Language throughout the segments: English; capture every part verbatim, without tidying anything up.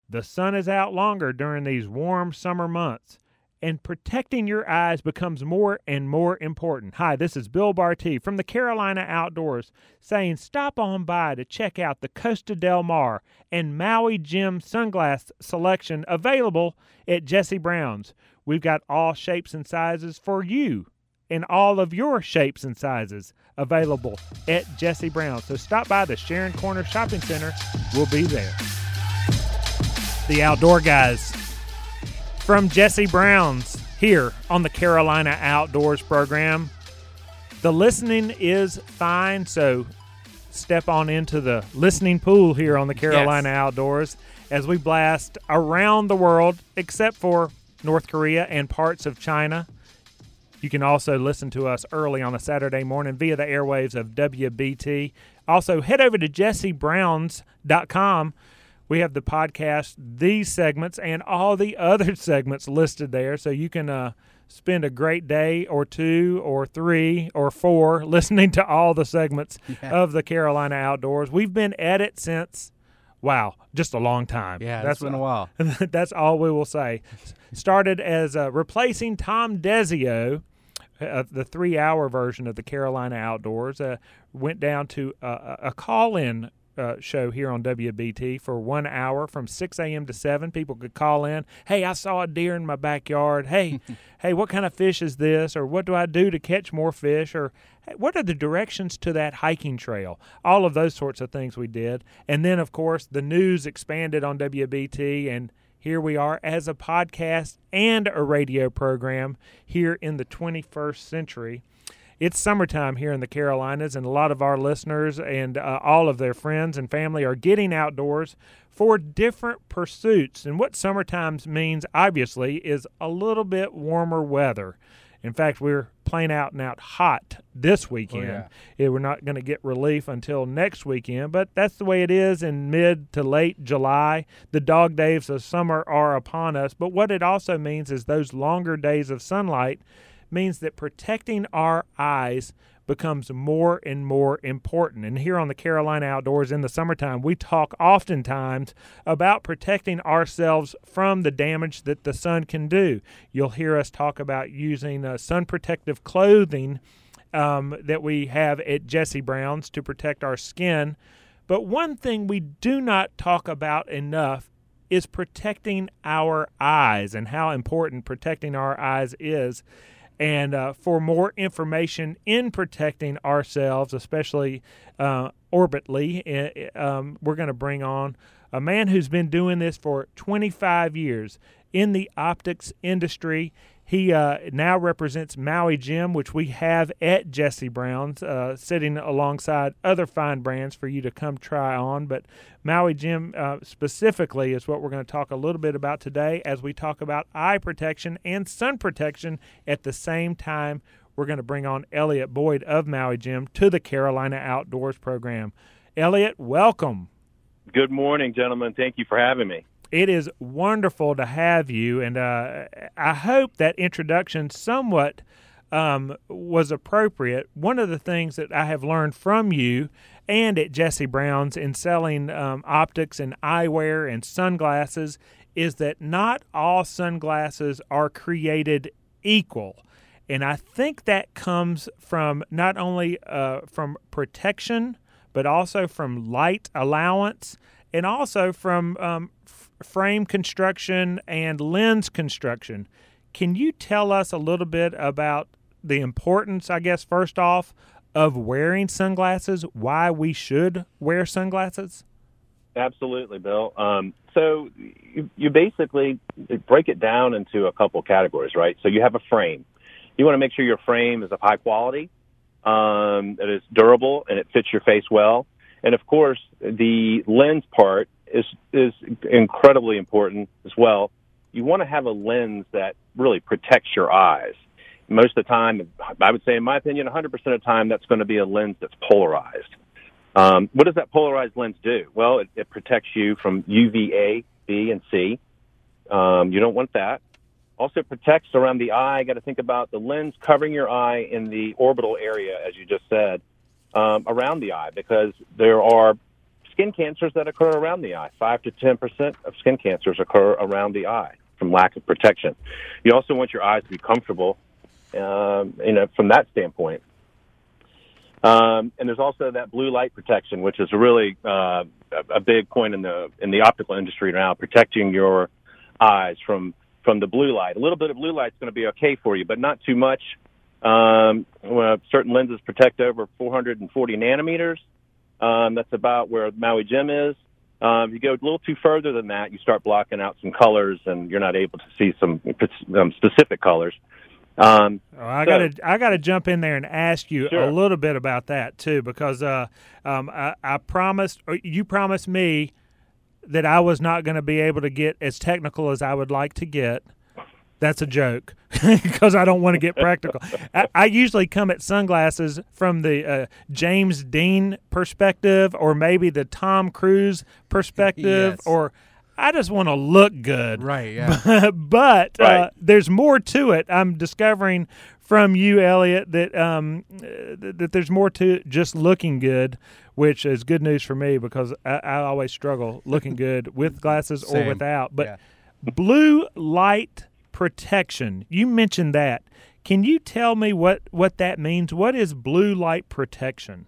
The sun is out longer during these warm summer months, and protecting your eyes becomes more and more important. Hi, this is Bill Barty from the Carolina Outdoors saying stop on by to check out the Costa Del Mar and Maui Jim sunglass selection available at Jesse Brown's. We've got all shapes and sizes for you, and all of your shapes and sizes available at Jesse Brown's. So stop by the Sharon Corner Shopping Center. We'll be there. The Outdoor Guys from Jesse Brown's here on the Carolina Outdoors program. The listening is fine, so step on into the listening pool here on the Carolina yes. Outdoors as we blast around the world, except for North Korea and parts of China. You can also listen to us early on a Saturday morning via the airwaves of W B T. Also, head over to jesse browns dot com. We have the podcast, these segments, and all the other segments listed there, so you can uh, spend a great day or two or three or four listening to all the segments yeah. of the Carolina Outdoors. We've been at it since, wow, just a long time. Yeah, that's been a while. That's all we will say. Started as uh, replacing Tom Desio, uh, the three-hour version of the Carolina Outdoors, uh, went down to uh, a call-in Uh, show here on W B T for one hour from six a.m. to seven. People could call in. Hey, I saw a deer in my backyard. Hey, hey, what kind of fish is this? Or what do I do to catch more fish? Or hey, what are the directions to that hiking trail? All of those sorts of things we did. And then, of course, the news expanded on W B T, and here we are as a podcast and a radio program here in the twenty-first century. It's summertime here in the Carolinas, and a lot of our listeners and uh, all of their friends and family are getting outdoors for different pursuits. And what summertime means, obviously, is a little bit warmer weather. In fact, we're playing out and out hot this weekend. Oh, yeah. We're not going to get relief until next weekend, but that's the way it is in mid to late July. The dog days of summer are upon us, but what it also means is those longer days of sunlight means that protecting our eyes becomes more and more important. And here on the Carolina Outdoors in the summertime, we talk oftentimes about protecting ourselves from the damage that the sun can do. You'll hear us talk about using uh, sun protective clothing um, that we have at Jesse Brown's to protect our skin. But one thing we do not talk about enough is protecting our eyes and how important protecting our eyes is. And uh, for more information in protecting ourselves, especially uh, orbitally, um, we're going to bring on a man who's been doing this for twenty-five years in the optics industry. He uh, now represents Maui Jim, which we have at Jesse Brown's, uh, sitting alongside other fine brands for you to come try on. But Maui Jim uh, specifically is what we're going to talk a little bit about today as we talk about eye protection and sun protection at the same time. We're going to bring on Elliott Boyd of Maui Jim to the Carolina Outdoors program. Elliott, welcome. Good morning, gentlemen. Thank you for having me. It is wonderful to have you, and uh, I hope that introduction somewhat um, was appropriate. One of the things that I have learned from you and at Jesse Brown's in selling um, optics and eyewear and sunglasses is that not all sunglasses are created equal. And I think that comes from not only uh, from protection, but also from light allowance, and also from um, f- frame construction and lens construction. Can you tell us a little bit about the importance, I guess, first off, of wearing sunglasses, why we should wear sunglasses? Absolutely, Bill. Um, so you, you basically break it down into a couple categories, right? So you have a frame. You want to make sure your frame is of high quality, um, that is durable, and it fits your face well. And, of course, the lens part is is incredibly important as well. You want to have a lens that really protects your eyes. Most of the time, I would say, in my opinion, one hundred percent of the time, that's going to be a lens that's polarized. Um, what does that polarized lens do? Well, it, it protects you from U V A, B, and C. Um, you don't want that. Also protects around the eye. Got to think about the lens covering your eye in the orbital area, as you just said, um, around the eye, because there are skin cancers that occur around the eye. Five to ten percent of skin cancers occur around the eye from lack of protection. You also want your eyes to be comfortable, um, you know, from that standpoint. Um, and there's also that blue light protection, which is really uh, a, a big point in the in the optical industry now, protecting your eyes from from the blue light. A little bit of blue light is going to be okay for you, but not too much. Um, well, certain lenses protect over four hundred forty nanometers. Um, that's about where Maui Jim is. Um, if you go a little too further than that, you start blocking out some colors, and you're not able to see some um, specific colors. Um, oh, I so, gotta, I gotta jump in there and ask you sure. a little bit about that too, because uh, um, I, I promised, or you promised me that I was not going to be able to get as technical as I would like to get. That's a joke, because I don't want to get practical. I, I usually come at sunglasses from the uh, James Dean perspective, or maybe the Tom Cruise perspective, yes. or I just want to look good. Right, yeah. but right. Uh, there's more to it. I'm discovering from you, Elliot, that um, th- that there's more to just looking good, which is good news for me, because I, I always struggle looking good with glasses Same. or without. But Yeah. blue light protection, you mentioned that. Can you tell me what, what that means? What is blue light protection?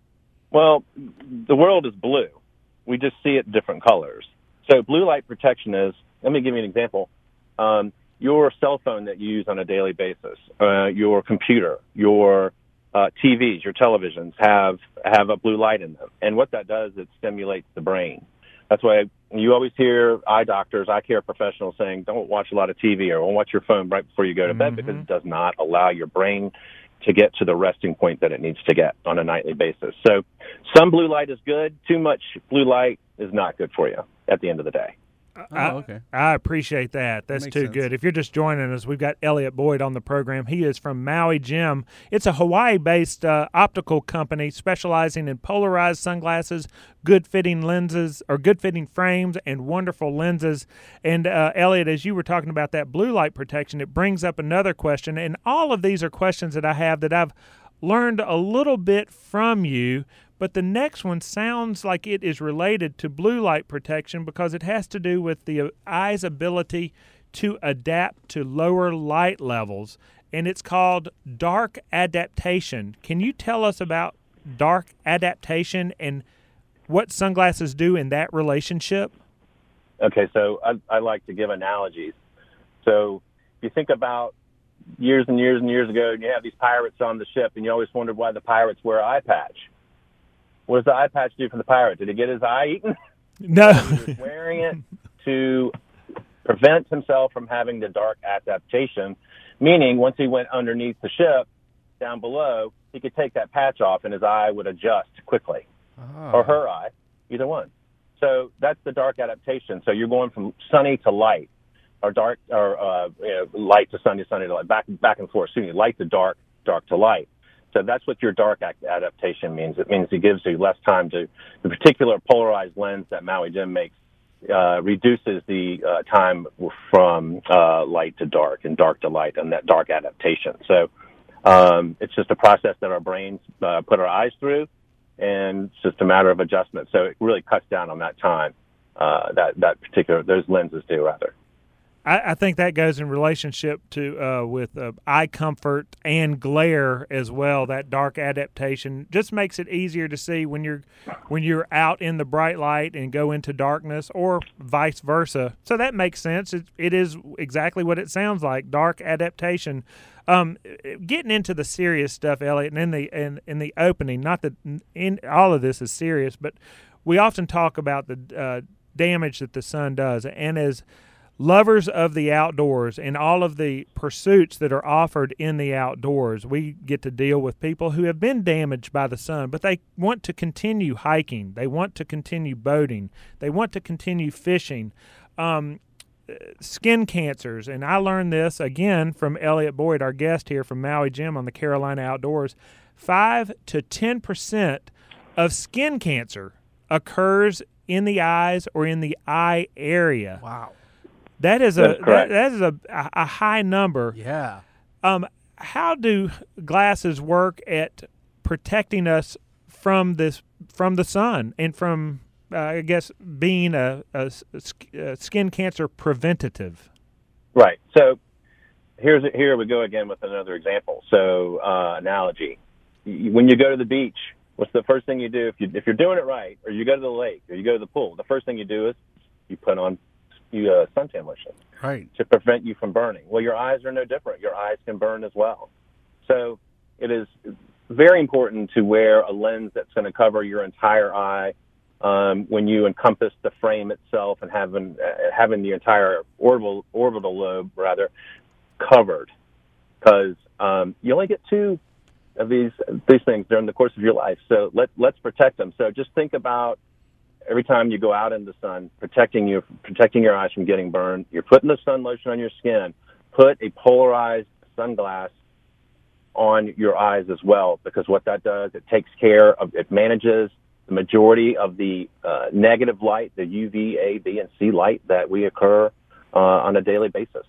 Well, the world is blue. We just see it in different colors. So blue light protection is, let me give you an example. Um, your cell phone that you use on a daily basis, uh, your computer, your uh, T Vs, your televisions have, have a blue light in them. And what that does, it stimulates the brain. That's why you always hear eye doctors, eye care professionals saying, don't watch a lot of T V or don't watch your phone right before you go to bed, Mm-hmm. because it does not allow your brain to get to the resting point that it needs to get on a nightly basis. So some blue light is good. Too much blue light is not good for you at the end of the day. I, Oh, okay. I appreciate that. That's Makes too sense. good. If you're just joining us, we've got Elliot Boyd on the program. He is from Maui Jim. It's a Hawaii-based uh, optical company specializing in polarized sunglasses, good-fitting lenses, or good-fitting frames, and wonderful lenses. And, uh, Elliot, as you were talking about that blue light protection, it brings up another question. And all of these are questions that I have that I've learned a little bit from you. But the next one sounds like it is related to blue light protection, because it has to do with the eye's ability to adapt to lower light levels, and it's called dark adaptation. Can you tell us about dark adaptation and what sunglasses do in that relationship? Okay, so I, I like to give analogies. So if you think about years and years and years ago, and you have these pirates on the ship, and you always wondered why the pirates wear an eye patch. What does the eye patch do for the pirate? Did he get his eye eaten? No. He was wearing it to prevent himself from having the dark adaptation, meaning once he went underneath the ship, down below, he could take that patch off and his eye would adjust quickly, Oh. or her eye, either one. So that's the dark adaptation. So you're going from sunny to light, or dark, or uh, you know, light to sunny, sunny to light, back back and forth. Excuse me, light to dark, dark to light. So that's what your dark adaptation means. It means it gives you less time to the particular polarized lens that Maui Jim makes, uh, reduces the uh, time from uh, light to dark and dark to light, and that dark adaptation. So um, it's just a process that our brains uh, put our eyes through, and it's just a matter of adjustment. So it really cuts down on that time uh, that that particular those lenses do rather. I, I think that goes in relationship to uh, with uh, eye comfort and glare as well. That dark adaptation just makes it easier to see when you're when you're out in the bright light and go into darkness, or vice versa. So that makes sense. It, it is exactly what it sounds like, dark adaptation. Um, getting into the serious stuff, Elliot, and in the in, in the opening, not that in all of this is serious, but we often talk about the uh, damage that the sun does, and as lovers of the outdoors and all of the pursuits that are offered in the outdoors, we get to deal with people who have been damaged by the sun, but they want to continue hiking. They want to continue boating. They want to continue fishing. Um, skin cancers, and I learned this, again, from Elliot Boyd, our guest here from Maui Jim on the Carolina Outdoors. five to ten percent of skin cancer occurs in the eyes or in the eye area. Wow. That is a That's that, correct. that is a, a high number. Yeah. Um, how do glasses work at protecting us from this from the sun and from uh, I guess, being a, a, a skin cancer preventative. Right. So here's here we go again with another example. So uh, analogy: when you go to the beach, what's the first thing you do if you if you're doing it right, or you go to the lake, or you go to the pool? The first thing you do is you put on you uh, suntan lotion, right, to prevent you from burning. Well, your eyes are no different. Your eyes can burn as well. So it is very important to wear a lens that's going to cover your entire eye um, when you encompass the frame itself and having uh, having the entire orbital orbital lobe rather covered, because um, you only get two of these these things during the course of your life. So let let's protect them. So just think about every time you go out in the sun, protecting you protecting your eyes from getting burned. You're putting the sun lotion on your skin. Put a polarized sunglass on your eyes as well, because what that does, it takes care of, it manages the majority of the uh, negative light, the U V, A, B, and C light that we occur uh, on a daily basis.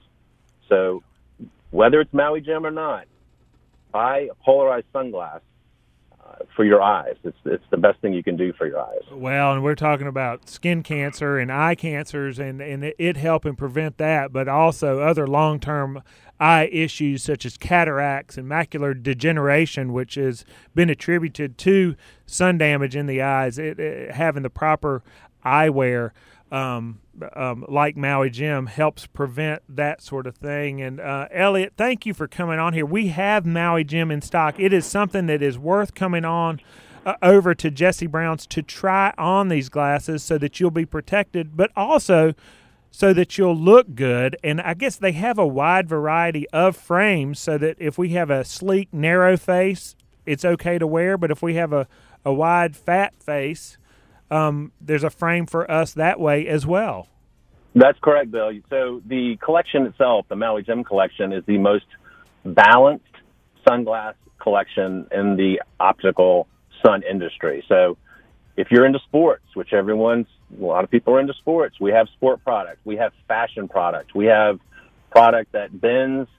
So whether it's Maui Jim or not, buy a polarized sunglass uh, for your eyes. It's it's the best thing you can do for your eyes. Well, and we're talking about skin cancer and eye cancers, and, and it, it helping prevent that, but also other long-term eye issues such as cataracts and macular degeneration, which has been attributed to sun damage in the eyes. It, it, having the proper eyewear um, um, like Maui Jim helps prevent that sort of thing. And uh, Elliot, thank you for coming on here. We have Maui Jim in stock. It is something that is worth coming on uh, over to Jesse Brown's to try on these glasses so that you'll be protected, but also so that you'll look good. And I guess they have a wide variety of frames so that if we have a sleek, narrow face, it's okay to wear. But if we have a, a wide, fat face, um, there's a frame for us that way as well. That's correct, Bill. So the collection itself, the Maui Jim collection, is the most balanced sunglass collection in the optical sun industry. So if you're into sports, which everyone's, a lot of people are into sports, we have sport products, we have fashion products, we have product that bends.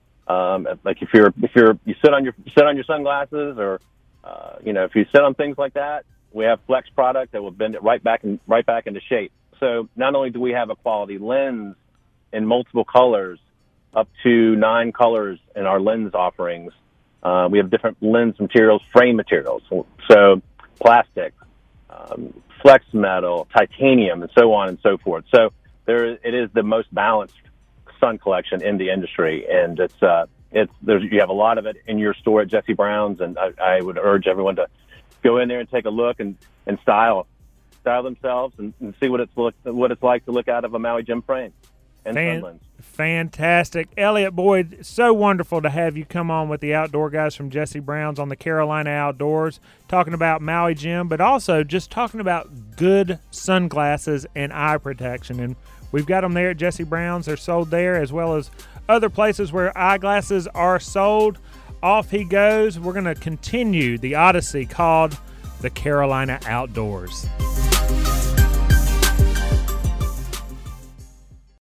Um, like if you're if you're you sit on your sit on your sunglasses, or uh, you know if you sit on things like that, we have flex product that will bend it right back and right back into shape. So not only do we have a quality lens in multiple colors, up to nine colors in our lens offerings, uh, we have different lens materials, frame materials, so plastic, um, flex metal, titanium, and so on and so forth. So there, it is the most balanced sun collection in the industry, and it's uh, it's there's you have a lot of it in your store at Jesse Brown's, and I, I would urge everyone to go in there and take a look and, and style style themselves and, and see what it's look what it's like to look out of a Maui Jim frame and Fan- sun lens. Fantastic. Elliot Boyd, so wonderful to have you come on with the outdoor guys from Jesse Brown's on the Carolina Outdoors, talking about Maui Jim, but also just talking about good sunglasses and eye protection. And we've got them there at Jesse Brown's. They're sold there, as well as other places where eyeglasses are sold. Off he goes. We're going to continue the odyssey called the Carolina Outdoors.